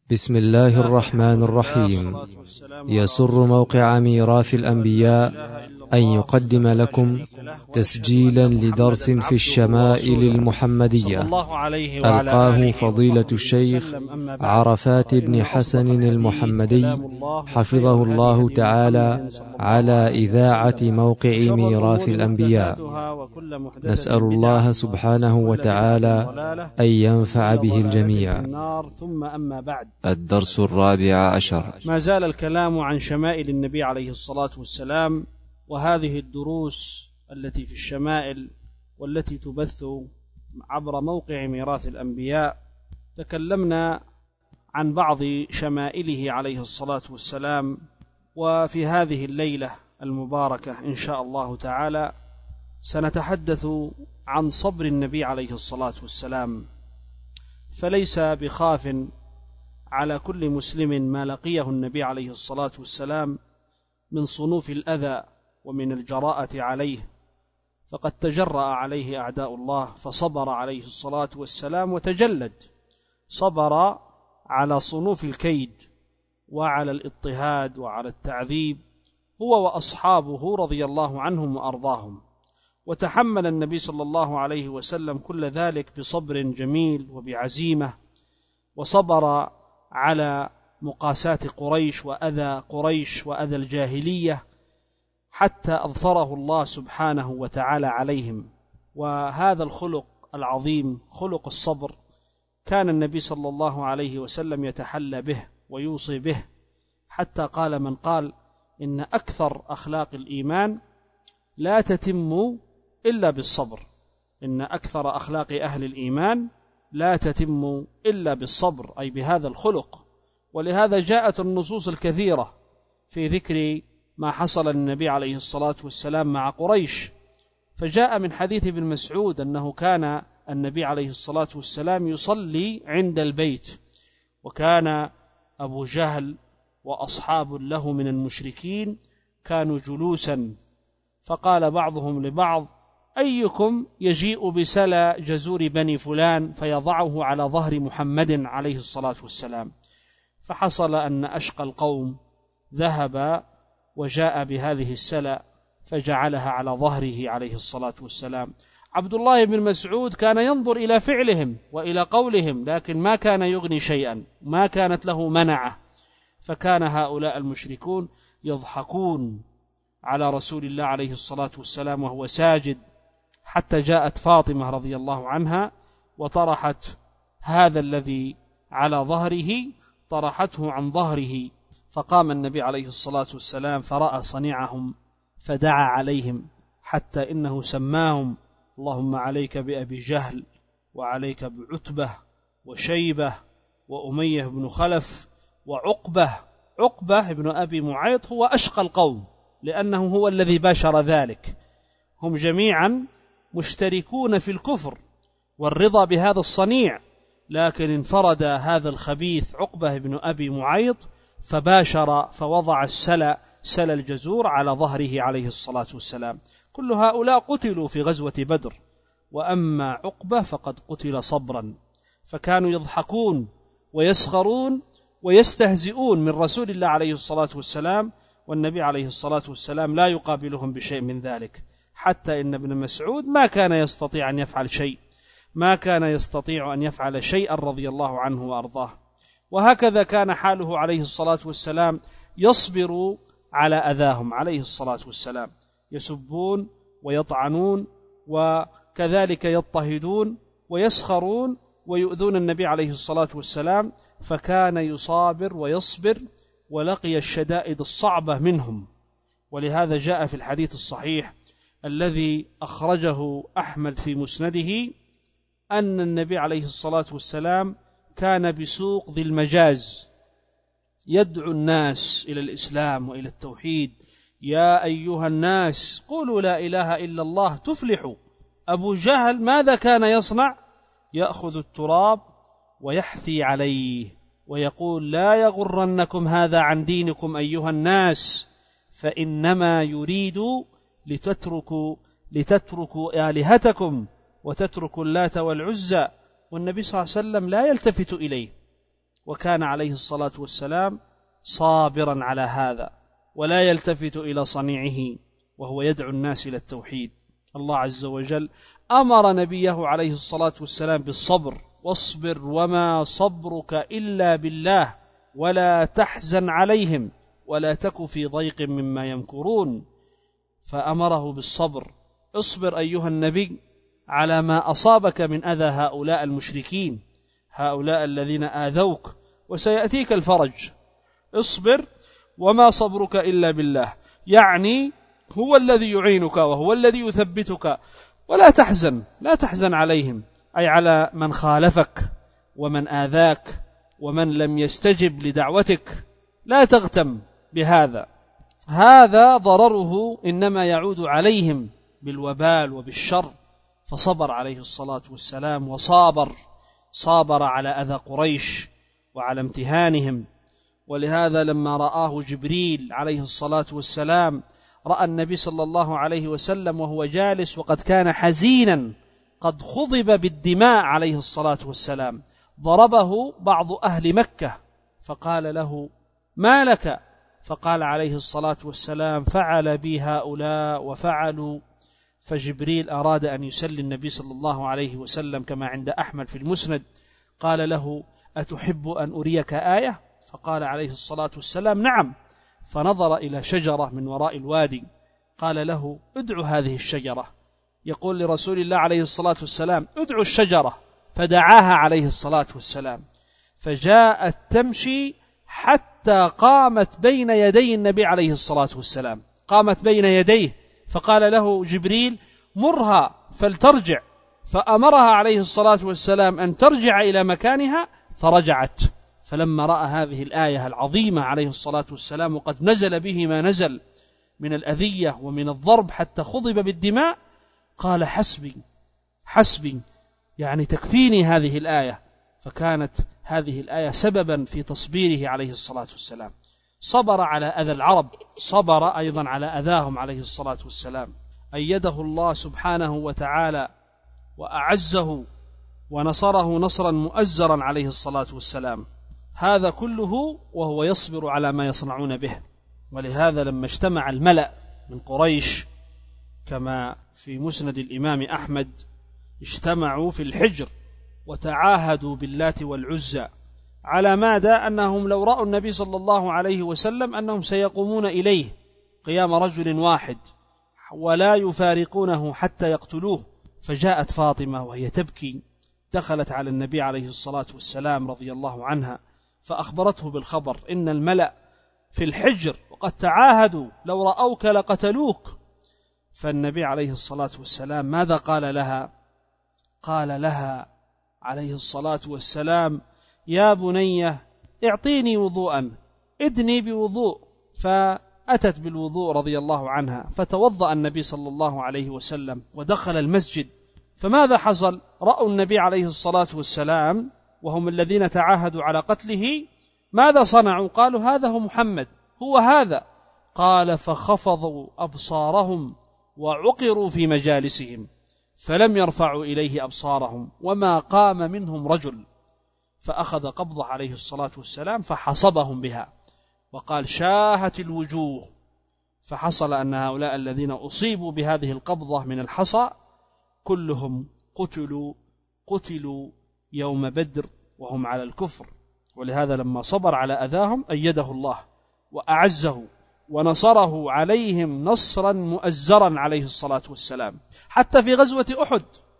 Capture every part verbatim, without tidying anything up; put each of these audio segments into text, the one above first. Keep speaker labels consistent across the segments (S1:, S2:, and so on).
S1: بسم الله الرحمن الرحيم. يسر موقع ميراث الأنبياء أن يقدم لكم تسجيلا لدرس في الشمائل المحمدية ألقاه فضيلة الشيخ عرفات بن حسن المحمدي حفظه الله تعالى على إذاعة موقع ميراث الأنبياء. نسأل الله سبحانه وتعالى أن ينفع به الجميع.
S2: ثم أما بعد،
S1: الدرس الرابع عشر.
S2: ما زال الكلام عن شمائل النبي عليه الصلاة والسلام، وهذه الدروس التي في الشمائل والتي تبث عبر موقع ميراث الأنبياء. تكلمنا عن بعض شمائله عليه الصلاة والسلام، وفي هذه الليلة المباركة إن شاء الله تعالى سنتحدث عن صبر النبي عليه الصلاة والسلام. فليس بخاف على كل مسلم ما لقيه النبي عليه الصلاة والسلام من صنوف الأذى ومن الجراءة عليه، فقد تجرأ عليه أعداء الله فصبر عليه الصلاة والسلام وتجلد، صبر على صنوف الكيد وعلى الاضطهاد وعلى التعذيب هو وأصحابه رضي الله عنهم وأرضاهم، وتحمل النبي صلى الله عليه وسلم كل ذلك بصبر جميل وبعزيمة، وصبر على مقاساة قريش وأذى قريش وأذى الجاهلية حتى أظفره الله سبحانه وتعالى عليهم. وهذا الخلق العظيم، خلق الصبر، كان النبي صلى الله عليه وسلم يتحلى به ويوصي به، حتى قال من قال إن أكثر أخلاق الإيمان لا تتم إلا بالصبر، إن أكثر أخلاق أهل الإيمان لا تتم إلا بالصبر، أي بهذا الخلق. ولهذا جاءت النصوص الكثيرة في ذكر ما حصل للنبي عليه الصلاة والسلام مع قريش. فجاء من حديث ابن مسعود أنه كان النبي عليه الصلاة والسلام يصلي عند البيت، وكان أبو جهل وأصحاب له من المشركين كانوا جلوسا، فقال بعضهم لبعض: أيكم يجيء بسلى جزور بني فلان فيضعه على ظهر محمد عليه الصلاة والسلام؟ فحصل أن أشقى القوم ذهب وجاء بهذه السلى فجعلها على ظهره عليه الصلاة والسلام. عبد الله بن مسعود كان ينظر إلى فعلهم وإلى قولهم، لكن ما كان يغني شيئا، ما كانت له منعه. فكان هؤلاء المشركون يضحكون على رسول الله عليه الصلاة والسلام وهو ساجد، حتى جاءت فاطمة رضي الله عنها وطرحت هذا الذي على ظهره، طرحته عن ظهره، فقام النبي عليه الصلاة والسلام فرأى صنيعهم فدعا عليهم، حتى إنه سماهم: اللهم عليك بأبي جهل، وعليك بعتبة وشيبة وأمية بن خلف وعقبة. عقبة بن أبي معيط هو أشقى القوم، لأنه هو الذي باشر ذلك. هم جميعا مشتركون في الكفر والرضا بهذا الصنيع، لكن انفرد هذا الخبيث عقبة بن أبي معيط فباشر فوضع السلى سلى الجزور على ظهره عليه الصلاة والسلام. كل هؤلاء قتلوا في غزوة بدر، وأما عقبة فقد قتل صبرا. فكانوا يضحكون ويسخرون ويستهزئون من رسول الله عليه الصلاة والسلام، والنبي عليه الصلاة والسلام لا يقابلهم بشيء من ذلك، حتى إن ابن مسعود ما كان يستطيع أن يفعل شيء، ما كان يستطيع أن يفعل شيئا رضي الله عنه وأرضاه. وهكذا كان حاله عليه الصلاة والسلام، يصبر على أذاهم عليه الصلاة والسلام، يسبون ويطعنون وكذلك يضطهدون ويسخرون ويؤذون النبي عليه الصلاة والسلام، فكان يصابر ويصبر، ولقي الشدائد الصعبة منهم. ولهذا جاء في الحديث الصحيح الذي أخرجه أحمد في مسنده أن النبي عليه الصلاة والسلام كان بسوق ذي المجاز يدعو الناس إلى الإسلام وإلى التوحيد: يا أيها الناس قولوا لا إله إلا الله تفلحوا. أبو جهل ماذا كان يصنع؟ يأخذ التراب ويحثي عليه ويقول: لا يغرنكم هذا عن دينكم أيها الناس، فإنما يريد لتتركوا لتتركوا آلهتكم وتتركوا اللات والعزى. والنبي صلى الله عليه وسلم لا يلتفت إليه، وكان عليه الصلاة والسلام صابرا على هذا ولا يلتفت إلى صنيعه وهو يدعو الناس إلى التوحيد. الله عز وجل أمر نبيه عليه الصلاة والسلام بالصبر: واصبر وما صبرك إلا بالله ولا تحزن عليهم ولا تك في ضيق مما يمكرون. فأمره بالصبر: اصبر أيها النبي على ما أصابك من أذى هؤلاء المشركين، هؤلاء الذين آذوك، وسيأتيك الفرج. اصبر وما صبرك إلا بالله، يعني هو الذي يعينك وهو الذي يثبتك، ولا تحزن، لا تحزن عليهم، أي على من خالفك ومن آذاك ومن لم يستجب لدعوتك، لا تغتم بهذا. هذا ضرره إنما يعود عليهم بالوبال وبالشر. فصبر عليه الصلاة والسلام وصابر، صابر على أذى قريش وعلى امتهانهم. ولهذا لما رآه جبريل عليه الصلاة والسلام، رأى النبي صلى الله عليه وسلم وهو جالس وقد كان حزينا قد خضب بالدماء عليه الصلاة والسلام، ضربه بعض أهل مكة فقال له: ما لك؟ فقال عليه الصلاة والسلام: فعل بي هؤلاء وفعلوا. فجبريل أراد أن يسلي النبي صلى الله عليه وسلم كما عند أحمد في المسند، قال له: أتحب أن أريك آية؟ فقال عليه الصلاة والسلام: نعم. فنظر إلى شجرة من وراء الوادي، قال له: ادعو هذه الشجرة. يقول لرسول الله عليه الصلاة والسلام: ادعو الشجرة. فدعاها عليه الصلاة والسلام، فجاءت تمشي حتى قامت بين يدي النبي عليه الصلاة والسلام، قامت بين يديه، فقال له جبريل: مرها فلترجع. فأمرها عليه الصلاة والسلام أن ترجع إلى مكانها، فرجعت. فلما رأى هذه الآية العظيمة عليه الصلاة والسلام وقد نزل به ما نزل من الأذية ومن الضرب حتى خضب بالدماء، قال: حسبي حسبي، يعني تكفيني هذه الآية. فكانت هذه الآية سببا في تصبيره عليه الصلاة والسلام. صبر على أذى العرب، صبر أيضا على أذاهم عليه الصلاة والسلام. أيده الله سبحانه وتعالى وأعزه ونصره نصرا مؤزرا عليه الصلاة والسلام، هذا كله وهو يصبر على ما يصنعون به. ولهذا لما اجتمع الملأ من قريش كما في مسند الإمام أحمد، اجتمعوا في الحجر وتعاهدوا باللات والعزى، على ماذا؟ أنهم لو رأوا النبي صلى الله عليه وسلم أنهم سيقومون إليه قيام رجل واحد ولا يفارقونه حتى يقتلوه. فجاءت فاطمة وهي تبكي، دخلت على النبي عليه الصلاة والسلام رضي الله عنها فأخبرته بالخبر: إن الملأ في الحجر وقد تعاهدوا لو رأوك لقتلوك. فالنبي عليه الصلاة والسلام ماذا قال لها؟ قال لها عليه الصلاة والسلام: يا بني اعطيني وضوءا، ادني بوضوء. فأتت بالوضوء رضي الله عنها، فتوضأ النبي صلى الله عليه وسلم ودخل المسجد. فماذا حصل؟ رأوا النبي عليه الصلاة والسلام وهم الذين تعاهدوا على قتله، ماذا صنعوا؟ قالوا: هذا هو محمد، هو هذا. قال: فخفضوا أبصارهم وعقروا في مجالسهم، فلم يرفعوا إليه أبصارهم وما قام منهم رجل. فأخذ قبضة عليه الصلاة والسلام فحصبهم بها، وقال: شاهت الوجوه. فحصل أن هؤلاء الذين أصيبوا بهذه القبضة من الحصى كلهم قتلوا قتلوا يوم بدر وهم على الكفر. ولهذا لما صبر على أذاهم أيده الله وأعزه ونصره عليهم نصرا مؤزرا عليه الصلاة والسلام. حتى في غزوة أحد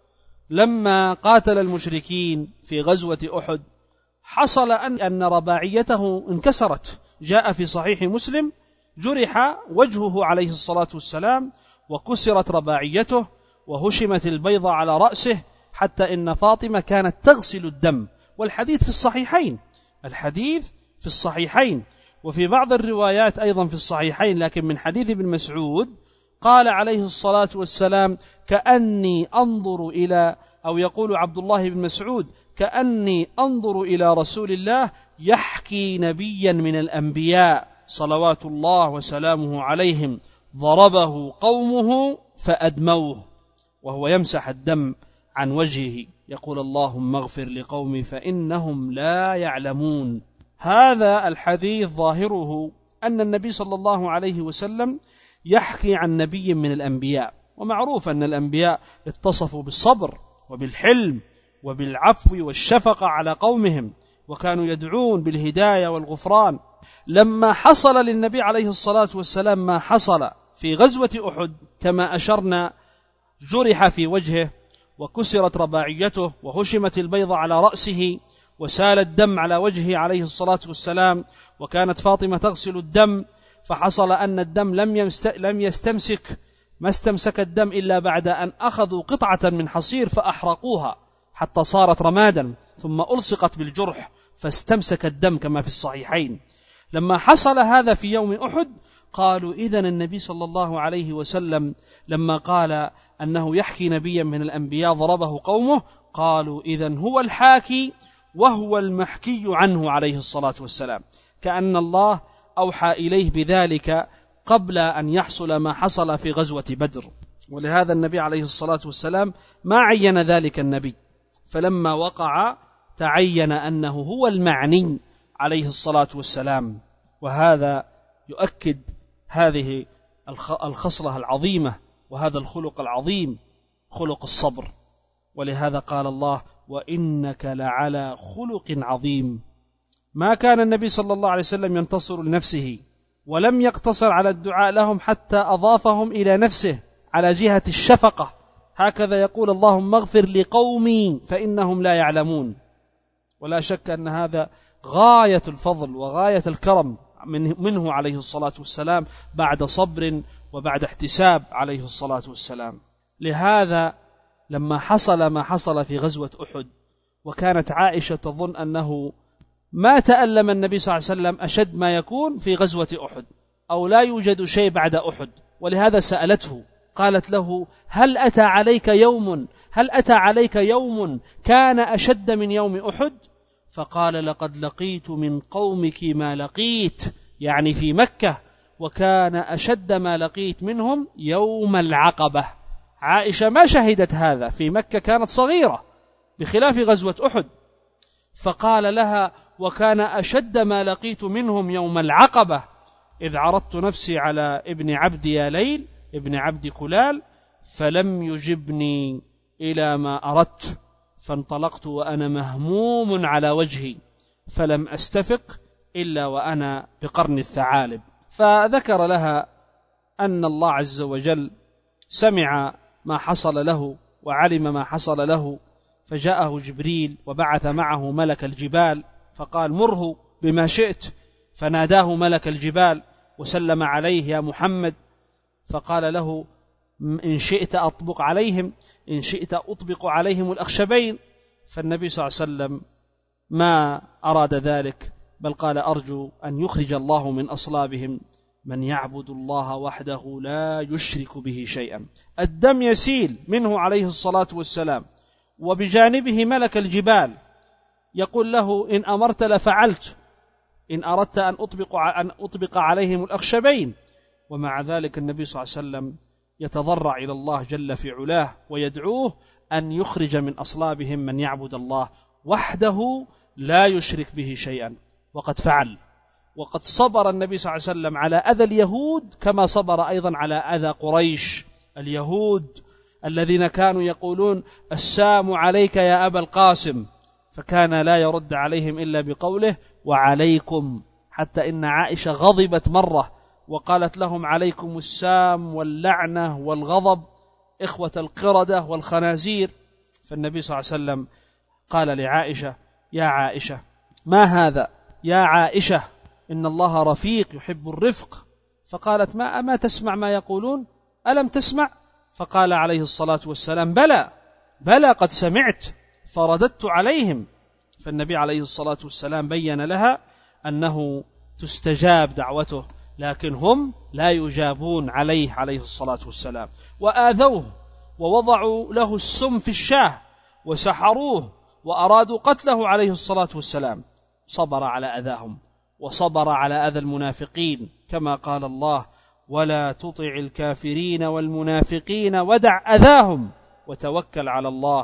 S2: لما قاتل المشركين في غزوة أحد، حصل أن أن رباعيته انكسرت. جاء في صحيح مسلم: جرح وجهه عليه الصلاة والسلام وكسرت رباعيته وهشمت البيضة على رأسه، حتى إن فاطمة كانت تغسل الدم. والحديث في الصحيحين، الحديث في الصحيحين وفي بعض الروايات أيضا في الصحيحين، لكن من حديث ابن مسعود قال عليه الصلاة والسلام: كأني أنظر إلى، أو يقول عبد الله بن مسعود: كأني أنظر إلى رسول الله يحكي نبيا من الأنبياء صلوات الله وسلامه عليهم ضربه قومه فأدموه، وهو يمسح الدم عن وجهه يقول اللهم اغفر لقومي فإنهم لا يعلمون. هذا الحديث ظاهره أن النبي صلى الله عليه وسلم يحكي عن نبي من الأنبياء، ومعروف أن الأنبياء اتصفوا بالصبر وبالحلم وبالعفو والشفقة على قومهم، وكانوا يدعون بالهداية والغفران. لما حصل للنبي عليه الصلاة والسلام ما حصل في غزوة أحد كما أشرنا، جرح في وجهه وكسرت رباعيته وهشمت البيضة على رأسه وسال الدم على وجهه عليه الصلاة والسلام، وكانت فاطمة تغسل الدم، فحصل أن الدم لم لم يستمسك ما استمسك الدم إلا بعد أن أخذوا قطعة من حصير فأحرقوها حتى صارت رمادا، ثم ألصقت بالجرح فاستمسك الدم كما في الصحيحين. لما حصل هذا في يوم أحد قالوا إذن النبي صلى الله عليه وسلم لما قال أنه يحكي نبيا من الأنبياء ضربه قومه، قالوا إذن هو الحاكي وهو المحكي عنه عليه الصلاة والسلام، كأن الله أوحى إليه بذلك قبل أن يحصل ما حصل في غزوة بدر. ولهذا النبي عليه الصلاة والسلام ما عين ذلك النبي، فلما وقع تعين أنه هو المعني عليه الصلاة والسلام. وهذا يؤكد هذه الخصلة العظيمة وهذا الخلق العظيم، خلق الصبر. ولهذا قال الله وإنك لعلى خلق عظيم. ما كان النبي صلى الله عليه وسلم ينتصر لنفسه، ولم يقتصر على الدعاء لهم حتى أضافهم إلى نفسه على جهة الشفقة، هكذا يقول اللهم اغفر لقومي فإنهم لا يعلمون. ولا شك أن هذا غاية الفضل وغاية الكرم منه عليه الصلاة والسلام بعد صبر وبعد احتساب عليه الصلاة والسلام. لهذا لما حصل ما حصل في غزوة أحد، وكانت عائشة تظن أنه ما تألم النبي صلى الله عليه وسلم أشد ما يكون في غزوة أحد، أو لا يوجد شيء بعد أحد، ولهذا سألته قالت له هل أتى عليك يوم هل أتى عليك يوم كان أشد من يوم أحد؟ فقال لقد لقيت من قومك ما لقيت، يعني في مكة، وكان أشد ما لقيت منهم يوم العقبة. عائشة ما شهدت هذا، في مكة كانت صغيرة بخلاف غزوة أحد، فقال لها وكان أشد ما لقيت منهم يوم العقبة إذ عرضت نفسي على ابن عبد يا ليل ابن عبد كلال فلم يجبني إلى ما أردت، فانطلقت وأنا مهموم على وجهي فلم أستفق إلا وأنا بقرن الثعالب. فذكر لها أن الله عز وجل سمع ما حصل له وعلم ما حصل له، فجاءه جبريل وبعث معه ملك الجبال فقال مره بما شئت، فناداه ملك الجبال وسلم عليه يا محمد، فقال له إن شئت أطبق عليهم إن شئت أطبق عليهم الأخشبين. فالنبي صلى الله عليه وسلم ما أراد ذلك، بل قال أرجو أن يخرج الله من أصلابهم من يعبد الله وحده لا يشرك به شيئا. الدم يسيل منه عليه الصلاة والسلام، وبجانبه ملك الجبال يقول له إن أمرت لفعلت، إن أردت أن أطبق, أن أطبق عليهم الأخشبين. ومع ذلك النبي صلى الله عليه وسلم يتضرع إلى الله جل في علاه ويدعوه أن يخرج من أصلابهم من يعبد الله وحده لا يشرك به شيئا، وقد فعل. وقد صبر النبي صلى الله عليه وسلم على أذى اليهود كما صبر أيضا على أذى قريش. اليهود الذين كانوا يقولون السام عليك يا أبا القاسم، فكان لا يرد عليهم إلا بقوله وعليكم، حتى إن عائشة غضبت مرة وقالت لهم عليكم السام واللعنة والغضب إخوة القردة والخنازير. فالنبي صلى الله عليه وسلم قال لعائشة يا عائشة ما هذا؟ يا عائشة إن الله رفيق يحب الرفق. فقالت ما أما تسمع ما يقولون؟ ألم تسمع؟ فقال عليه الصلاة والسلام بلى بلى قد سمعت، فرددت عليهم. فالنبي عليه الصلاة والسلام بين لها أنه تستجاب دعوته، لكن هم لا يجابون عليه عليه الصلاة والسلام، وآذوه ووضعوا له السم في الشاه وسحروه وأرادوا قتله عليه الصلاة والسلام. صبر على أذاهم وصبر على أذى المنافقين، كما قال الله ولا تطع الكافرين والمنافقين ودع أذاهم وتوكل على الله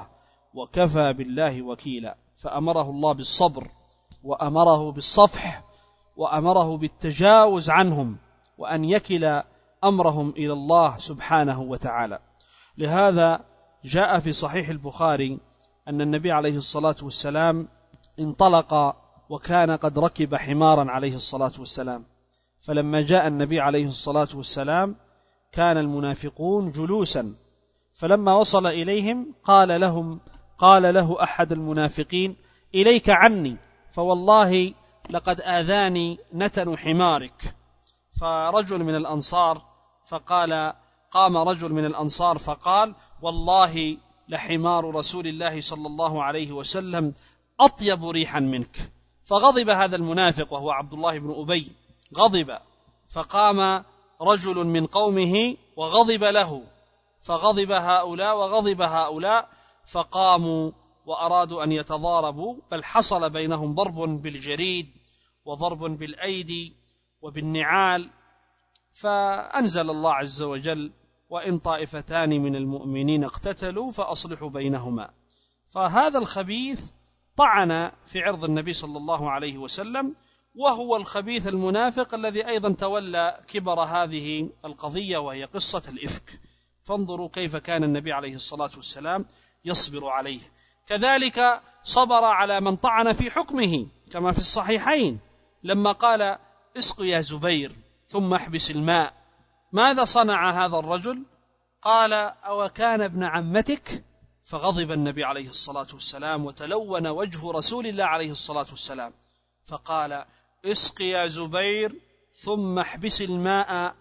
S2: وكفى بالله وكيلا. فأمره الله بالصبر، وأمره بالصفح، وأمره بالتجاوز عنهم، وأن يكل أمرهم إلى الله سبحانه وتعالى. لهذا جاء في صحيح البخاري أن النبي عليه الصلاة والسلام انطلق وكان قد ركب حمارا عليه الصلاة والسلام، فلما جاء النبي عليه الصلاة والسلام كان المنافقون جلوسا، فلما وصل إليهم قال لهم قال له أحد المنافقين: إليك عني، فوالله لقد آذاني نتن حمارك. فرجل من الأنصار فقال قام رجل من الأنصار فقال: والله لحمار رسول الله صلى الله عليه وسلم أطيب ريحا منك. فغضب هذا المنافق وهو عبد الله بن أبي، غضب، فقام رجل من قومه وغضب له، فغضب هؤلاء وغضب هؤلاء، فقاموا وأرادوا أن يتضاربوا، بل حصل بينهم ضرب بالجريد وضرب بالأيدي وبالنعال. فأنزل الله عز وجل: وإن طائفتان من المؤمنين اقتتلوا فأصلحوا بينهما. فهذا الخبيث طعن في عرض النبي صلى الله عليه وسلم، وهو الخبيث المنافق الذي أيضا تولى كبر هذه القضية، وهي قصة الإفك. فانظروا كيف كان النبي عليه الصلاة والسلام يصبر عليه. كذلك صبر على من طعن في حكمه، كما في الصحيحين لما قال: اسق يا زبير ثم احبس الماء. ماذا صنع هذا الرجل؟ قال: أو كان ابن عمتك؟ فغضب النبي عليه الصلاة والسلام وتلون وجه رسول الله عليه الصلاة والسلام، فقال: اسق يا زبير ثم احبس الماء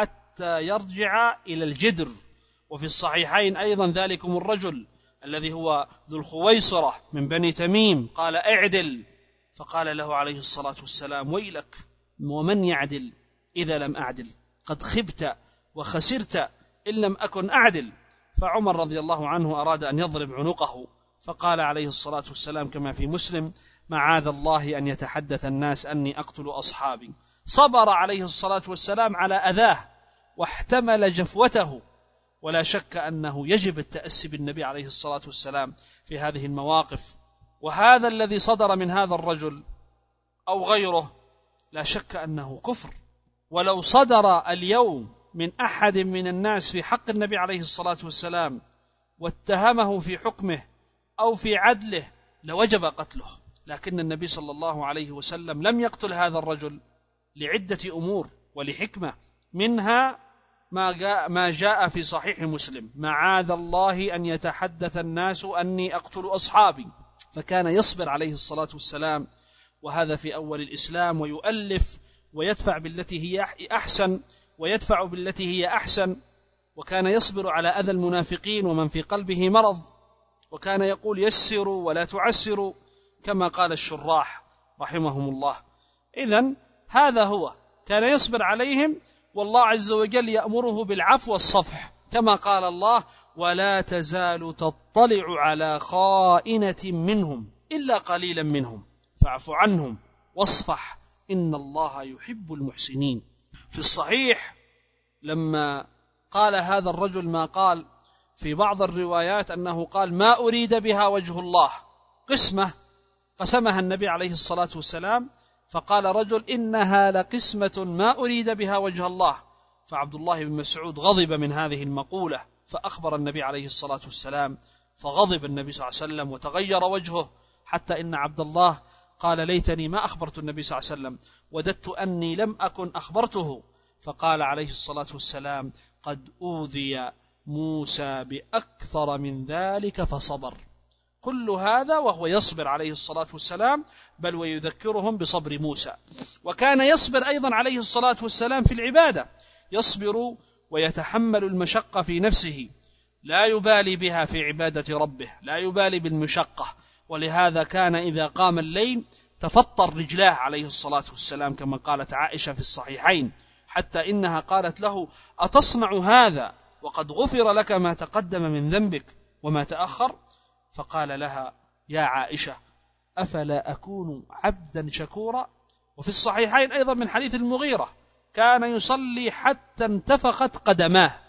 S2: حتى يرجع إلى الجدر. وفي الصحيحين أيضا ذلكم الرجل الذي هو ذو الخويصرة من بني تميم قال: اعدل، فقال له عليه الصلاة والسلام: ويلك، ومن يعدل إذا لم أعدل؟ قد خبت وخسرت إن لم أكن أعدل. فعمر رضي الله عنه أراد أن يضرب عنقه، فقال عليه الصلاة والسلام كما في مسلم: معاذ الله أن يتحدث الناس أني أقتل أصحابي. صبر عليه الصلاة والسلام على أذاه واحتمل جفوته. ولا شك أنه يجب التأسي بالنبي عليه الصلاة والسلام في هذه المواقف. وهذا الذي صدر من هذا الرجل أو غيره لا شك أنه كفر. ولو صدر اليوم من أحد من الناس في حق النبي عليه الصلاة والسلام واتهمه في حكمه أو في عدله لوجب قتله، لكن النبي صلى الله عليه وسلم لم يقتل هذا الرجل لعدة أمور ولحكمة، منها ما جاء, ما جاء في صحيح مسلم: معاذ الله أن يتحدث الناس أني أقتل أصحابي. فكان يصبر عليه الصلاة والسلام، وهذا في أول الإسلام، ويؤلف ويدفع بالتي هي أحسن ويدفع بالتي هي أحسن. وكان يصبر على أذى المنافقين ومن في قلبه مرض، وكان يقول: يسروا ولا تعسروا، كما قال الشراح رحمهم الله. إذن هذا هو، كان يصبر عليهم، والله عز وجل يأمره بالعفو والصفح، كما قال الله: ولا تزال تطلع على خائنة منهم إلا قليلا منهم فاعف عنهم واصفح إن الله يحب المحسنين. في الصحيح لما قال هذا الرجل ما قال، في بعض الروايات أنه قال: ما أريد بها وجه الله، قسمة قسمها النبي عليه الصلاة والسلام، فقال رجل: إنها لقسمة ما أريد بها وجه الله. فعبد الله بن مسعود غضب من هذه المقولة، فأخبر النبي عليه الصلاة والسلام، فغضب النبي صلى الله عليه وسلم وتغير وجهه، حتى إن عبد الله قال: ليتني ما أخبرت النبي صلى الله عليه وسلم، وددت أني لم أكن أخبرته. فقال عليه الصلاة والسلام: قد أوذي موسى بأكثر من ذلك فصبر. كل هذا وهو يصبر عليه الصلاة والسلام، بل ويذكرهم بصبر موسى. وكان يصبر أيضا عليه الصلاة والسلام في العبادة، يصبر ويتحمل المشقة في نفسه، لا يبالي بها في عبادة ربه، لا يبالي بالمشقة. ولهذا كان إذا قام الليل تفطر رجلاه عليه الصلاة والسلام، كما قالت عائشة في الصحيحين، حتى إنها قالت له: أتصنع هذا وقد غفر لك ما تقدم من ذنبك وما تأخر؟ فقال لها: يا عائشة، أفلا أكون عبدا شكورا؟ وفي الصحيحين أيضا من حديث المغيرة: كان يصلي حتى انتفخت قدماه،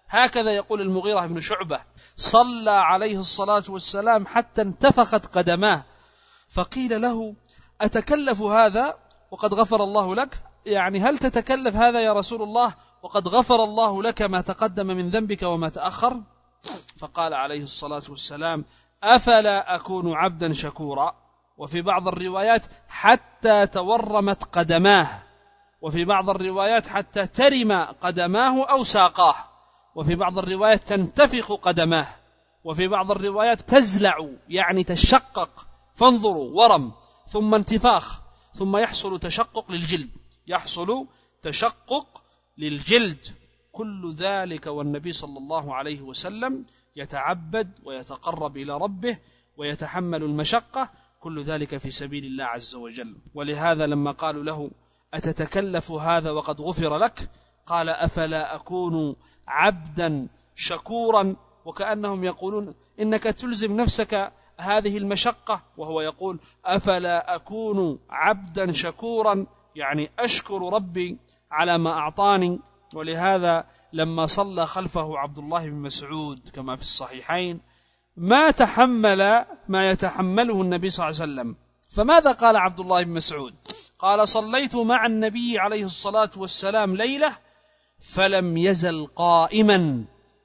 S2: هكذا يقول المغيرة بن شعبة: صلى عليه الصلاة والسلام حتى انتفخت قدماه، فقيل له: أتكلف هذا وقد غفر الله لك؟ يعني هل تتكلف هذا يا رسول الله وقد غفر الله لك ما تقدم من ذنبك وما تأخر؟ فقال عليه الصلاة والسلام: أفلا أكون عبدا شكورا؟ وفي بعض الروايات: حتى تورمت قدماه، وفي بعض الروايات: حتى ترم قدماه أو ساقاه، وفي بعض الروايات: تنتفخ قدماه، وفي بعض الروايات: تزلع يعني تشقق. فانظروا، ورم ثم انتفاخ ثم يحصل تشقق للجلد، يحصل تشقق للجلد، كل ذلك والنبي صلى الله عليه وسلم يتعبد ويتقرب إلى ربه ويتحمل المشقة، كل ذلك في سبيل الله عز وجل. ولهذا لما قالوا له: أتتكلف هذا وقد غفر لك؟ قال: أفلا أكون عبدا شكورا؟ وكأنهم يقولون: إنك تلزم نفسك هذه المشقة، وهو يقول: أفلا أكون عبدا شكورا، يعني أشكر ربي على ما أعطاني. ولهذا لما صلى خلفه عبد الله بن مسعود كما في الصحيحين ما تحمل ما يتحمله النبي صلى الله عليه وسلم. فماذا قال عبد الله بن مسعود؟ قال: صليت مع النبي عليه الصلاة والسلام ليلة فلم يزل قائما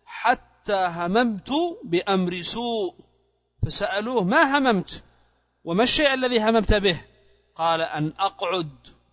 S2: حتى هممت بأمر سوء. فسألوه: ما هممت؟ وما الشيء الذي هممت به؟ قال: أن أقعد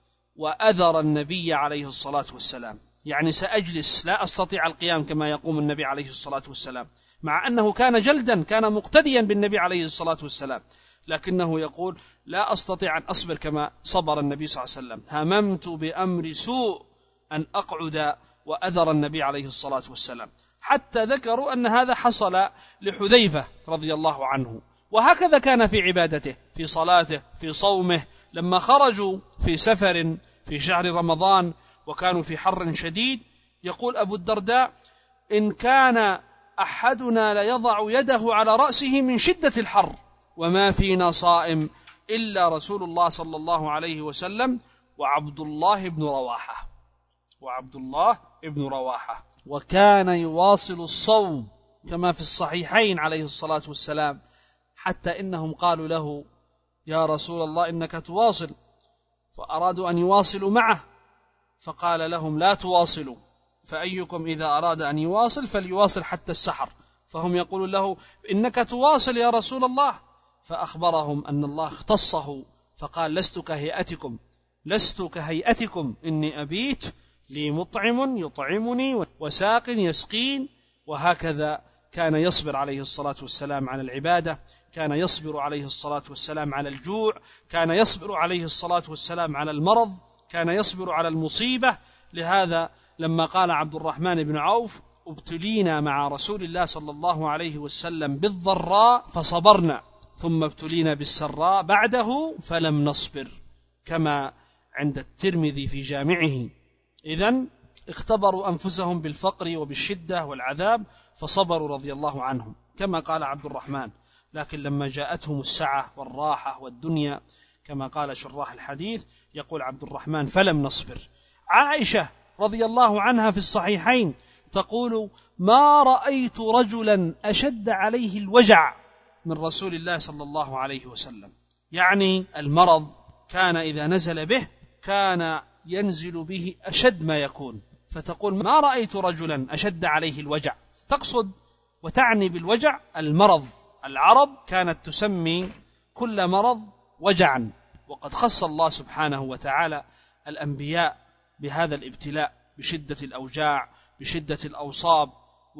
S2: وأذر النبي عليه الصلاة والسلام، يعني سأجلس لا أستطيع القيام كما يقوم النبي عليه الصلاة والسلام، مع أنه كان جلدا، كان مقتديا بالنبي عليه الصلاة والسلام، لكنه يقول: لا أستطيع أن أصبر كما صبر النبي صلى الله عليه وسلم، هممت بأمر سوء أن أقعد وأذر النبي عليه الصلاة والسلام. حتى ذكروا أن هذا حصل لحذيفة رضي الله عنه. وهكذا كان في عبادته، في صلاته، في صومه. لما خرجوا في سفر في شهر رمضان وكانوا في حر شديد، يقول أبو الدرداء: إن كان أحدنا ليضع يده على رأسه من شدة الحر وما فينا صائم إلا رسول الله صلى الله عليه وسلم وعبد الله بن رواحة وعبد الله بن رواحة وكان يواصل الصوم كما في الصحيحين عليه الصلاة والسلام، حتى إنهم قالوا له: يا رسول الله إنك تواصل، فأرادوا أن يواصلوا معه، فقال لهم: لا تواصلوا، فأيكم إذا أراد أن يواصل فليواصل حتى السحر. فهم يقولون له: إنك تواصل يا رسول الله، فأخبرهم أن الله اختصه فقال: لست كهيئتكم لست كهيئتكم إني أبيت لي مطعم يطعمني وساق يسقين. وهكذا كان يصبر عليه الصلاة والسلام على العبادة، كان يصبر عليه الصلاة والسلام على الجوع، كان يصبر عليه الصلاة والسلام على المرض، كان يصبر على المصيبة. لهذا لما قال عبد الرحمن بن عوف: ابتلينا مع رسول الله صلى الله عليه وسلم بالضراء فصبرنا، ثم ابتلينا بالسراء بعده فلم نصبر، كما عند الترمذي في جامعه. إذن اختبروا أنفسهم بالفقر وبالشدة والعذاب فصبروا رضي الله عنهم كما قال عبد الرحمن. لكن لما جاءتهم السعة والراحة والدنيا كما قال شراح الحديث، يقول عبد الرحمن: فلم نصبر. عائشة رضي الله عنها في الصحيحين تقول: ما رأيت رجلا أشد عليه الوجع من رسول الله صلى الله عليه وسلم. يعني المرض كان إذا نزل به كان ينزل به أشد ما يكون، فتقول: ما رأيت رجلا أشد عليه الوجع، تقصد وتعني بالوجع المرض. العرب كانت تسمي كل مرض وجعا، وقد خص الله سبحانه وتعالى الأنبياء بهذا الابتلاء، بشدة الأوجاع، بشدة الأوصاب،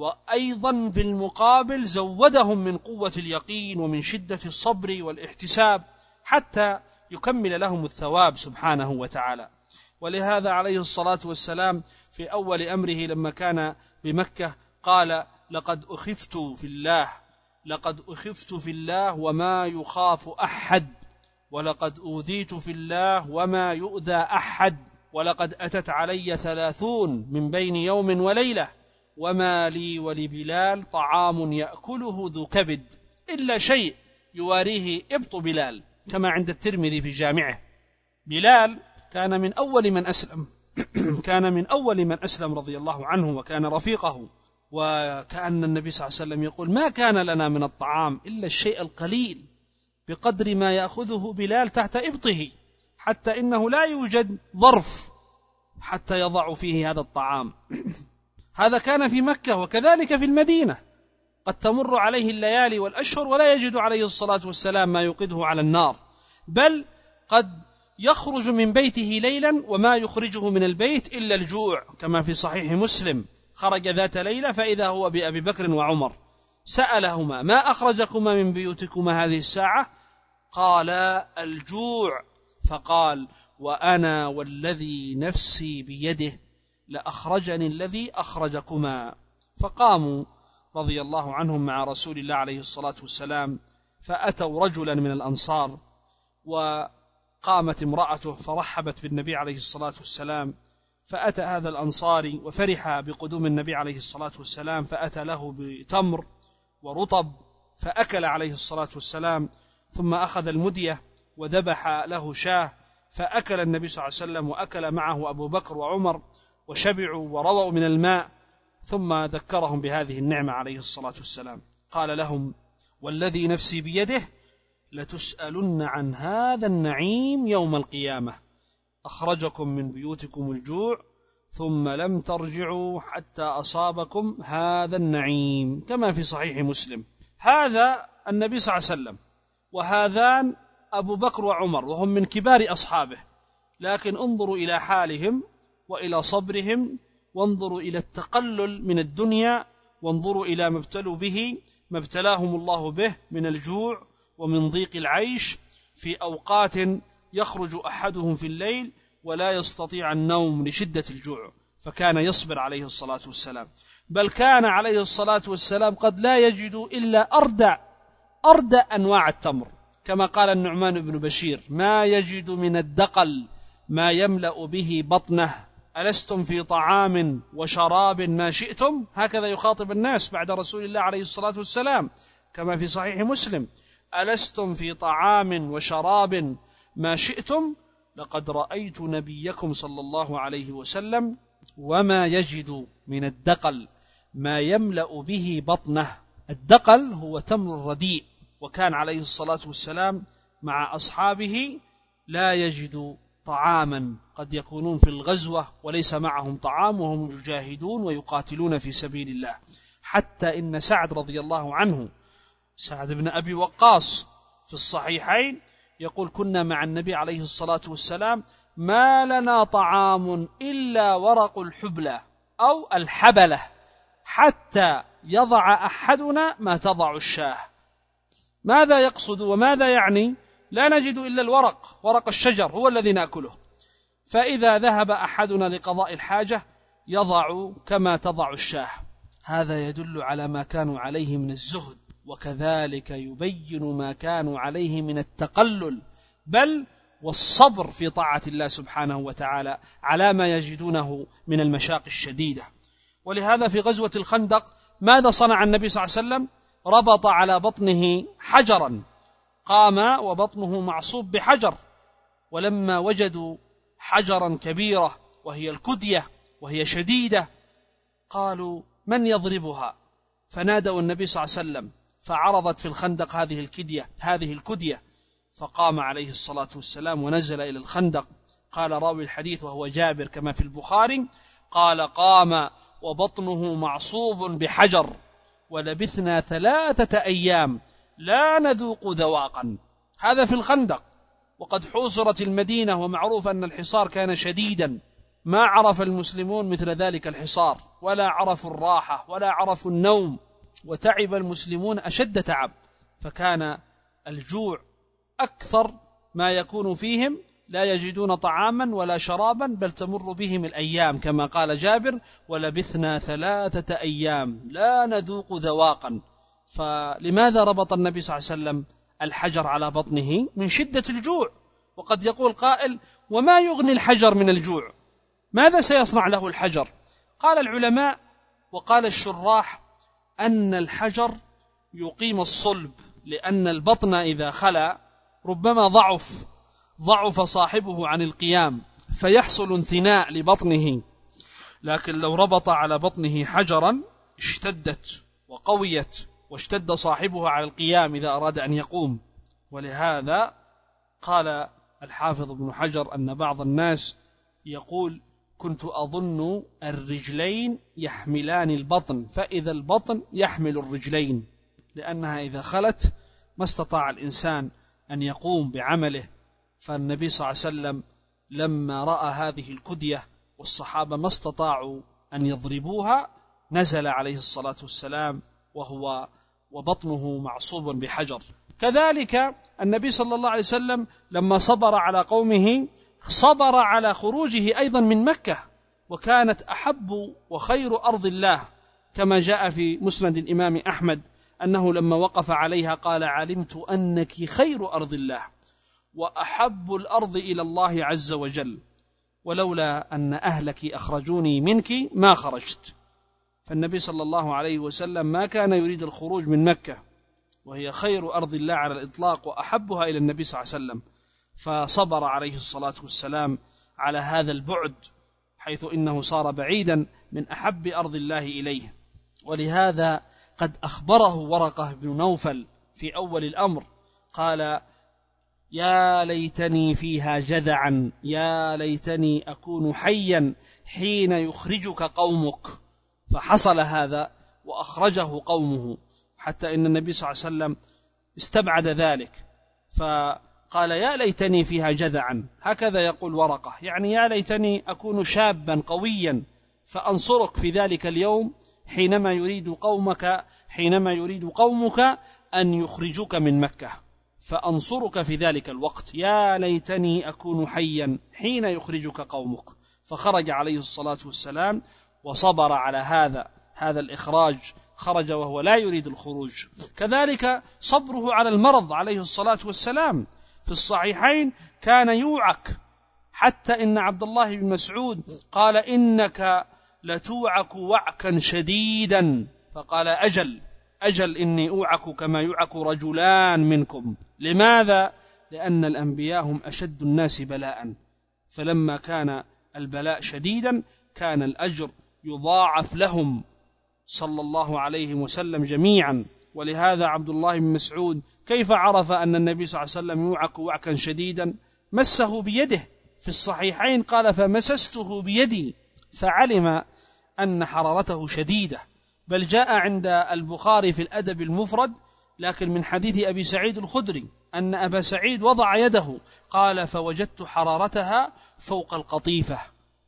S2: وأيضا بالمقابل زودهم من قوة اليقين ومن شدة الصبر والاحتساب حتى يكمل لهم الثواب سبحانه وتعالى. ولهذا عليه الصلاة والسلام في أول أمره لما كان بمكة قال: لقد أخفت في الله لقد أخفت في الله وما يخاف أحد، ولقد أوذيت في الله وما يؤذى أحد، ولقد أتت علي ثلاثون من بين يوم وليلة، وما لي ولبلال طعام يأكله ذو كبد إلا شيء يواريه إبط بلال، كما عند الترمذي في جامعه. بلال كان من أول من أسلم كان من أول من أسلم رضي الله عنه، وكان رفيقه، وكأن النبي صلى الله عليه وسلم يقول ما كان لنا من الطعام إلا الشيء القليل بقدر ما يأخذه بلال تحت إبطه، حتى إنه لا يوجد ظرف حتى يضع فيه هذا الطعام. هذا كان في مكة، وكذلك في المدينة قد تمر عليه الليالي والأشهر ولا يجد عليه الصلاة والسلام ما يوقده على النار، بل قد يخرج من بيته ليلا وما يخرجه من البيت إلا الجوع، كما في صحيح مسلم: خرج ذات ليلة فإذا هو بأبي بكر وعمر، سألهما: ما أخرجكما من بيوتكما هذه الساعة؟ قال: الجوع. فقال: وأنا والذي نفسي بيده لأخرجني الذي أخرجكما. فقاموا رضي الله عنهم مع رسول الله عليه الصلاة والسلام، فأتوا رجلا من الأنصار، وقامت امرأته فرحبت بالنبي عليه الصلاة والسلام، فأتى هذا الأنصاري وفرح بقدوم النبي عليه الصلاة والسلام، فأتى له بتمر ورطب فأكل عليه الصلاة والسلام، ثم أخذ المدية وذبح له شاه فأكل النبي صلى الله عليه وسلم، وأكل معه أبو بكر وعمر وشبعوا ورووا من الماء، ثم ذكرهم بهذه النعمة عليه الصلاة والسلام. قال لهم: والذي نفسي بيده لتسألن عن هذا النعيم يوم القيامة، أخرجكم من بيوتكم الجوع ثم لم ترجعوا حتى أصابكم هذا النعيم، كما في صحيح مسلم. هذا النبي صلى الله عليه وسلم، وهذان أبو بكر وعمر، وهم من كبار أصحابه، لكن انظروا إلى حالهم وإلى صبرهم، وانظروا إلى التقلل من الدنيا، وانظروا إلى ما ابتلوا به، ما ابتلاهم الله به من الجوع ومن ضيق العيش، في أوقات يخرج أحدهم في الليل ولا يستطيع النوم لشدة الجوع، فكان يصبر عليه الصلاة والسلام، بل كان عليه الصلاة والسلام قد لا يجد إلا أردى أردى أنواع التمر، كما قال النعمان بن بشير: ما يجد من الدقل ما يملأ به بطنه، ألستم في طعام وشراب ما شئتم؟ هكذا يخاطب الناس بعد رسول الله عليه الصلاة والسلام، كما في صحيح مسلم: ألستم في طعام وشراب ما شئتم؟ لقد رأيت نبيكم صلى الله عليه وسلم وما يجد من الدقل ما يملأ به بطنه. الدقل هو تمر الرديء، وكان عليه الصلاة والسلام مع أصحابه لا يجد طعاما، قد يكونون في الغزوة وليس معهم طعام وهم يجاهدون ويقاتلون في سبيل الله، حتى إن سعد رضي الله عنه، سعد بن أبي وقاص، في الصحيحين يقول: كنا مع النبي عليه الصلاة والسلام ما لنا طعام إلا ورق الحبلة أو الحبلة حتى يضع أحدنا ما تضع الشاه. ماذا يقصد وماذا يعني؟ لا نجد إلا الورق، ورق الشجر هو الذي نأكله، فإذا ذهب أحدنا لقضاء الحاجة يضع كما تضع الشاه. هذا يدل على ما كانوا عليه من الزهد، وكذلك يبين ما كانوا عليه من التقلل بل والصبر في طاعة الله سبحانه وتعالى على ما يجدونه من المشاق الشديدة. ولهذا في غزوة الخندق ماذا صنع النبي صلى الله عليه وسلم؟ ربط على بطنه حجرا، قام وبطنه معصوب بحجر، ولما وجدوا حجرا كبيرة وهي الكدية وهي شديدة قالوا: من يضربها؟ فنادوا النبي صلى الله عليه وسلم، فعرضت في الخندق هذه الكدية هذه الكدية فقام عليه الصلاة والسلام ونزل إلى الخندق. قال راوي الحديث وهو جابر كما في البخاري، قال: قام وبطنه معصوب بحجر ولبثنا ثلاثة أيام لا نذوق ذواقا. هذا في الخندق، وقد حوصرت المدينة، ومعروف أن الحصار كان شديدا، ما عرف المسلمون مثل ذلك الحصار، ولا عرفوا الراحة ولا عرفوا النوم، وتعب المسلمون أشد تعب، فكان الجوع أكثر ما يكون فيهم، لا يجدون طعاما ولا شرابا، بل تمر بهم الأيام كما قال جابر: ولبثنا ثلاثة أيام لا نذوق ذواقا. فلماذا ربط النبي صلى الله عليه وسلم الحجر على بطنه؟ من شدة الجوع. وقد يقول قائل: وما يغني الحجر من الجوع؟ ماذا سيصنع له الحجر؟ قال العلماء وقال الشراح أن الحجر يقيم الصلب، لأن البطن إذا خلا ربما ضعف ضعف صاحبه عن القيام فيحصل انثناء لبطنه، لكن لو ربط على بطنه حجرا اشتدت وقويت واشتد صاحبها على القيام إذا أراد أن يقوم. ولهذا قال الحافظ ابن حجر أن بعض الناس يقول: كنت أظن الرجلين يحملان البطن، فإذا البطن يحمل الرجلين، لأنها إذا خلت ما استطاع الإنسان أن يقوم بعمله. فالنبي صلى الله عليه وسلم لما رأى هذه الكدية والصحابة ما استطاعوا أن يضربوها، نزل عليه الصلاة والسلام وهو وبطنه معصوب بحجر. كذلك النبي صلى الله عليه وسلم لما صبر على قومه صبر على خروجه أيضا من مكة، وكانت أحب وخير أرض الله، كما جاء في مسند الإمام أحمد أنه لما وقف عليها قال: علمت أنك خير أرض الله وأحب الأرض إلى الله عز وجل، ولولا أن أهلك أخرجوني منك ما خرجت. فالنبي صلى الله عليه وسلم ما كان يريد الخروج من مكة، وهي خير أرض الله على الإطلاق وأحبها إلى النبي صلى الله عليه وسلم، فصبر عليه الصلاة والسلام على هذا البعد، حيث إنه صار بعيدا من أحب أرض الله إليه. ولهذا قد أخبره ورقة بن نوفل في أول الأمر، قال: يا ليتني فيها جذعا، يا ليتني أكون حيا حين يخرجك قومك. فحصل هذا وأخرجه قومه، حتى إن النبي صلى الله عليه وسلم استبعد ذلك، فقال: يا ليتني فيها جذعا. هكذا يقول ورقة، يعني يا ليتني أكون شابا قويا فأنصرك في ذلك اليوم حينما يريد قومك حينما يريد قومك أن يخرجوك من مكة، فأنصرك في ذلك الوقت. يا ليتني أكون حيا حين يخرجك قومك. فخرج عليه الصلاة والسلام وصبر على هذا هذا الإخراج، خرج وهو لا يريد الخروج. كذلك صبره على المرض عليه الصلاة والسلام، في الصحيحين كان يوعك، حتى إن عبد الله بن مسعود قال: إنك لتوعك وعكا شديدا، فقال: أجل أجل إني أوعك كما يوعك رجلان منكم. لماذا؟ لأن الأنبياء هم أشد الناس بلاء، فلما كان البلاء شديدا كان الأجر يضاعف لهم صلى الله عليه وسلم جميعا. ولهذا عبد الله بن مسعود كيف عرف أن النبي صلى الله عليه وسلم يوعك وعكا شديدا؟ مسه بيده، في الصحيحين قال: فمسسته بيدي فعلم أن حرارته شديدة. بل جاء عند البخاري في الأدب المفرد، لكن من حديث أبي سعيد الخدري، أن أبا سعيد وضع يده قال: فوجدت حرارتها فوق القطيفة،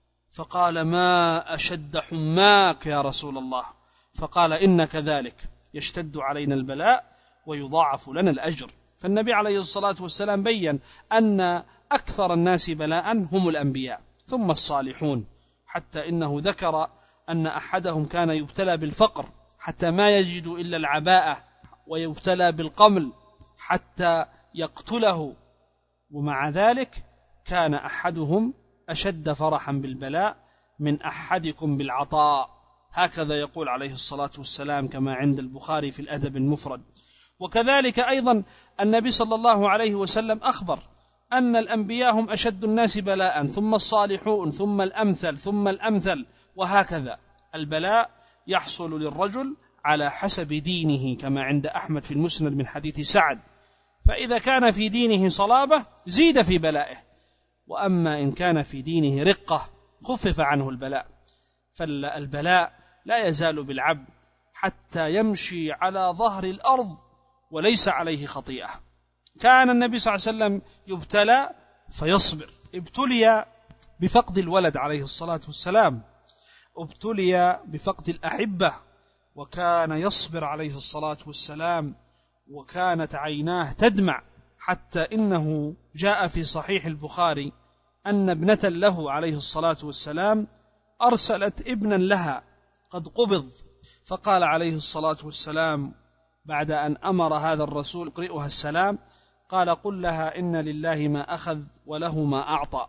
S2: فقال: ما أشد حماك يا رسول الله. فقال: إن كذلك يشتد علينا البلاء ويضاعف لنا الأجر. فالنبي عليه الصلاة والسلام بيّن أن أكثر الناس بلاء هم الأنبياء ثم الصالحون، حتى إنه ذكر أن أحدهم كان يبتلى بالفقر حتى ما يجد إلا العباءة، ويبتلى بالقمل حتى يقتله، ومع ذلك كان أحدهم أشد فرحا بالبلاء من أحدكم بالعطاء. هكذا يقول عليه الصلاة والسلام كما عند البخاري في الأدب المفرد. وكذلك أيضا النبي صلى الله عليه وسلم أخبر أن الأنبياء هم أشد الناس بلاء، ثم الصالحون، ثم الأمثل، ثم الأمثل، وهكذا. البلاء يحصل للرجل على حسب دينه، كما عند أحمد في المسند من حديث سعد، فإذا كان في دينه صلابة زيد في بلائه، وأما إن كان في دينه رقة خفف عنه البلاء. فالبلاء لا يزال بالعبد حتى يمشي على ظهر الأرض وليس عليه خطيئة. كان النبي صلى الله عليه وسلم يبتلى فيصبر، ابتلي بفقد الولد عليه الصلاة والسلام، ابتلي بفقد الأحبة، وكان يصبر عليه الصلاة والسلام، وكانت عيناه تدمع، حتى إنه جاء في صحيح البخاري أن ابنة له عليه الصلاة والسلام أرسلت ابنا لها قد قبض، فقال عليه الصلاة والسلام بعد أن أمر هذا الرسول قرئها السلام، قال: قل لها إن لله ما أخذ وله ما أعطى،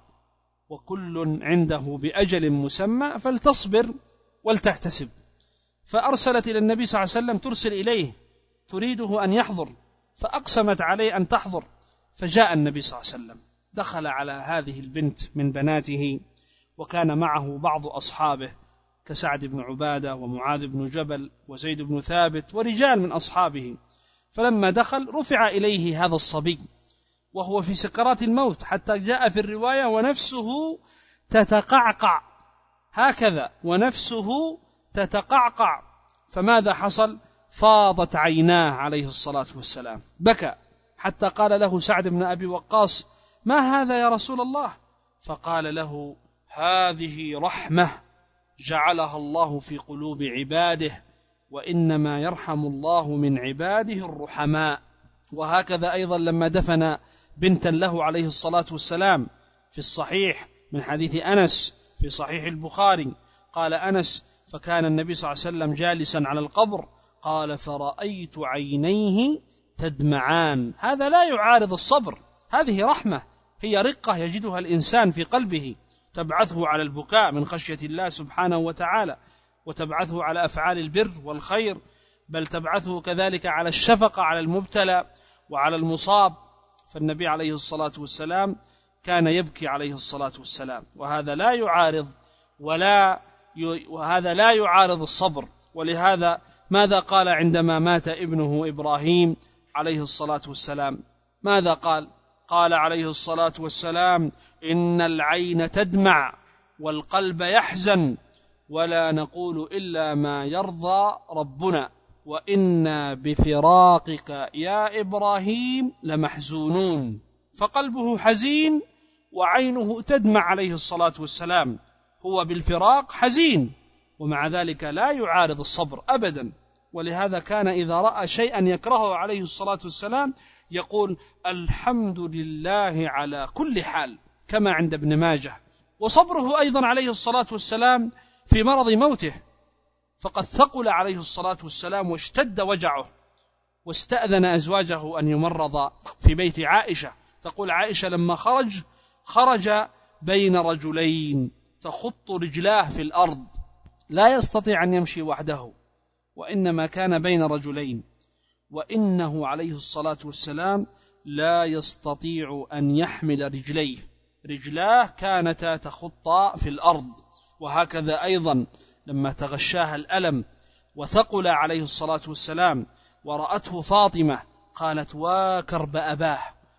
S2: وكل عنده بأجل مسمى، فلتصبر ولتحتسب. فأرسلت إلى النبي صلى الله عليه وسلم ترسل إليه تريده أن يحضر، فأقسمت عليه أن تحضر، فجاء النبي صلى الله عليه وسلم، دخل على هذه البنت من بناته، وكان معه بعض أصحابه، كسعد بن عبادة ومعاذ بن جبل وزيد بن ثابت ورجال من أصحابه. فلما دخل رفع إليه هذا الصبي وهو في سكرات الموت، حتى جاء في الرواية ونفسه تتقعقع، هكذا ونفسه تتقعقع. فماذا حصل؟ فاضت عيناه عليه الصلاة والسلام، بكى حتى قال له سعد بن أبي وقاص: ما هذا يا رسول الله؟ فقال له: هذه رحمة جعلها الله في قلوب عباده، وإنما يرحم الله من عباده الرحماء. وهكذا أيضا لما دفن بنتا له عليه الصلاة والسلام في الصحيح من حديث أنس في صحيح البخاري، قال أنس: فكان النبي صلى الله عليه وسلم جالسا على القبر، قال: فرأيت عينيه تدمعان. هذا لا يعارض الصبر، هذه رحمة، هي رقة يجدها الإنسان في قلبه تبعثه على البكاء من خشية الله سبحانه وتعالى، وتبعثه على أفعال البر والخير، بل تبعثه كذلك على الشفقة على المبتلى وعلى المصاب. فالنبي عليه الصلاة والسلام كان يبكي عليه الصلاة والسلام، وهذا لا يعارض ولا ي... وهذا لا يعارض الصبر. ولهذا ماذا قال عندما مات ابنه إبراهيم عليه الصلاة والسلام؟ ماذا قال؟ قال عليه الصلاة والسلام: إن العين تدمع والقلب يحزن، ولا نقول إلا ما يرضى ربنا، وإنا بفراقك يا إبراهيم لمحزونون. فقلبه حزين وعينه تدمع عليه الصلاة والسلام، هو بالفراق حزين، ومع ذلك لا يعارض الصبر أبدا. ولهذا كان إذا رأى شيئا يكرهه عليه الصلاة والسلام يقول: الحمد لله على كل حال، كما عند ابن ماجه. وصبره أيضا عليه الصلاة والسلام في مرض موته، فقد ثقل عليه الصلاة والسلام واشتد وجعه، واستأذن أزواجه أن يمرض في بيت عائشة. تقول عائشة: لما خرج خرج بين رجلين تخط رجلاه في الأرض، لا يستطيع أن يمشي وحده، وإنما كان بين رجلين، وإنه عليه الصلاة والسلام لا يستطيع أن يحمل رجليه، رجلاه كانتا تخطا في الأرض. وهكذا أيضا لما تغشاها الألم وثقل عليه الصلاة والسلام ورأته فاطمة قالت: وكرب أباه،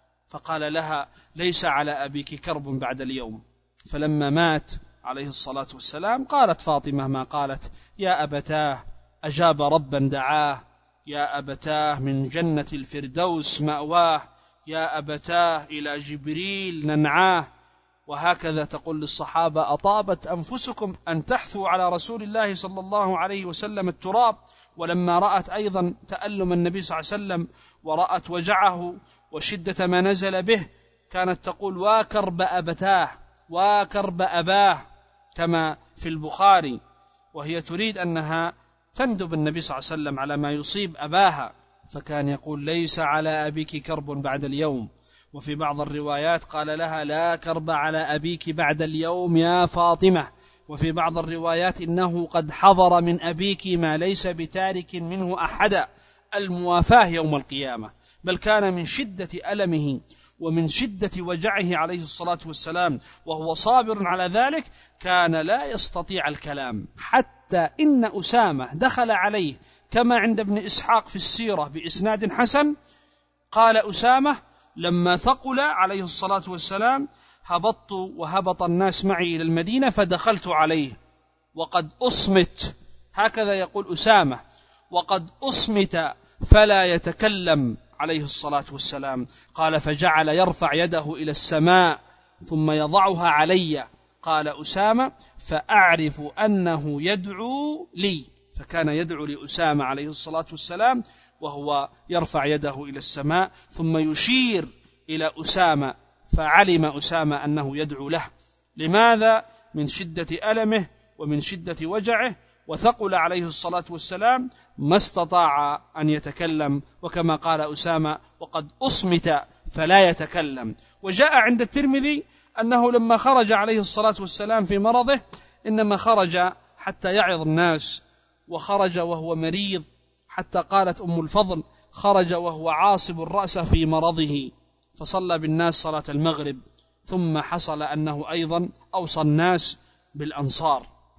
S2: فقال لها: ليس على أبيك كرب بعد اليوم. فلما مات عليه الصلاة والسلام قالت فاطمة ما قالت: يا أبتاه أجاب ربا دعاه، يا أبتاه من جنة الفردوس مأواه، يا أبتاه إلى جبريل ننعاه. وهكذا تقول للصحابة: أطابت أنفسكم أن تحثوا على رسول الله صلى الله عليه وسلم التراب. ولما رأت أيضا تألم النبي صلى الله عليه وسلم ورأت وجعه وشدة ما نزل به كانت تقول: وكرب أبتاه، وكرب أباه، كما في البخاري، وهي تريد أنها تندب النبي صلى الله عليه وسلم على ما يصيب أباها، فكان يقول: ليس على أبيك كرب بعد اليوم. وفي بعض الروايات قال لها: لا كرب على أبيك بعد اليوم يا فاطمة. وفي بعض الروايات: إنه قد حضر من أبيك ما ليس بتارك منه أحدا، الموافاة يوم القيامة. بل كان من شدة ألمه ومن شدة وجعه عليه الصلاة والسلام وهو صابر على ذلك كان لا يستطيع الكلام، حتى إن أسامة دخل عليه كما عند ابن إسحاق في السيرة بإسناد حسن، قال أسامة: لما ثقل عليه الصلاة والسلام هبطت وهبط الناس معي إلى المدينة فدخلت عليه وقد أصمت، هكذا يقول أسامة، وقد أصمت فلا يتكلم عليه الصلاة والسلام. قال: فجعل يرفع يده إلى السماء ثم يضعها علي. قال أسامة: فأعرف أنه يدعو لي، فكان يدعو لأسامة عليه الصلاة والسلام وهو يرفع يده إلى السماء ثم يشير إلى أسامة، فعلم أسامة أنه يدعو له. لماذا؟ من شدة ألمه ومن شدة وجعه، وثقل عليه الصلاة والسلام ما استطاع أن يتكلم، وكما قال أسامة: وقد أصمت فلا يتكلم. وجاء عند الترمذي أنه لما خرج عليه الصلاة والسلام في مرضه إنما خرج حتى يعظ الناس، وخرج وهو مريض، حتى قالت أم الفضل: خرج وهو عاصب الرأس في مرضه، فصلى بالناس صلاة المغرب، ثم حصل أنه أيضا أوصى الناس بالأنصار.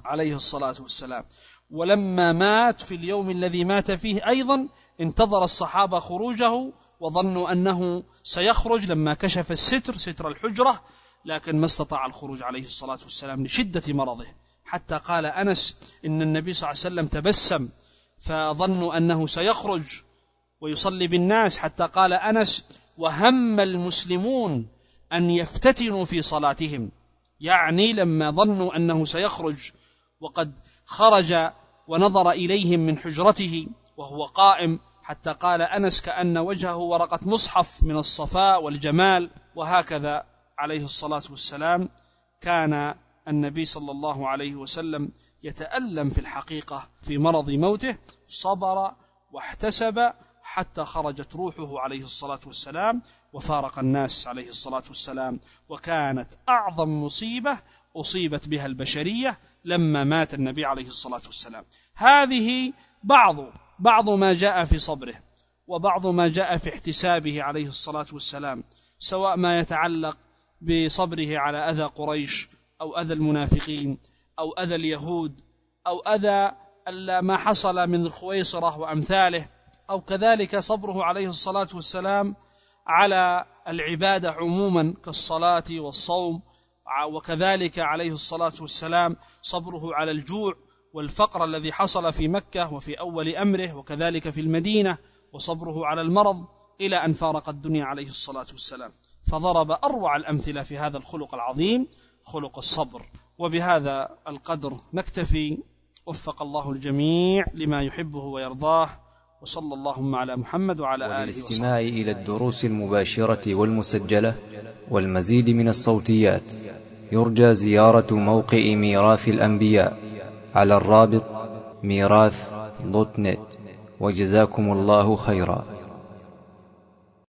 S2: عليه الصلاة والسلام. ولما مات في اليوم الذي مات فيه أيضا انتظر الصحابة خروجه وظنوا أنه سيخرج لما كشف الستر ستر الحجرة، لكن ما استطاع الخروج عليه الصلاة والسلام لشدة مرضه، حتى قال أنس إن النبي صلى الله عليه وسلم تبسم فظنوا أنه سيخرج ويصلي بالناس، حتى قال أنس وهم المسلمون أن يفتتنوا في صلاتهم، يعني لما ظنوا أنه سيخرج وقد خرج ونظر إليهم من حجرته وهو قائم، حتى قال أنس كأن وجهه ورقة مصحف من الصفاء والجمال. وهكذا عليه الصلاة والسلام كان النبي صلى الله عليه وسلم يتألم في الحقيقة في مرض موته، صبر واحتسب حتى خرجت روحه عليه الصلاة والسلام وفارق الناس عليه الصلاة والسلام. وكانت أعظم مصيبة أصيبت بها البشرية لما مات النبي عليه الصلاة والسلام. هذه بعض بعض ما جاء في صبره وبعض ما جاء في احتسابه عليه الصلاة والسلام، سواء ما يتعلق بصبره على أذى قريش أو أذى المنافقين أو أذى اليهود أو أذى ما حصل من الخويصرة وأمثاله، أو كذلك صبره عليه الصلاة والسلام على العبادة عموما كالصلاة والصوم، وكذلك عليه الصلاة والسلام صبره على الجوع والفقر الذي حصل في مكة وفي أول أمره، وكذلك في المدينة، وصبره على المرض إلى أن فارق الدنيا عليه الصلاة والسلام. فضرب أروع الأمثلة في هذا الخلق العظيم، خلق الصبر. وبهذا القدر نكتفي، وفق الله الجميع لما يحبه ويرضاه، وصلى اللهم على محمد وعلى آله وصحبه.
S1: وللاستماع إلى الدروس المباشرة والمسجلة والمزيد من الصوتيات يرجى زيارة موقع ميراث الأنبياء على الرابط ميراث دوت نت. وجزاكم الله خيرا.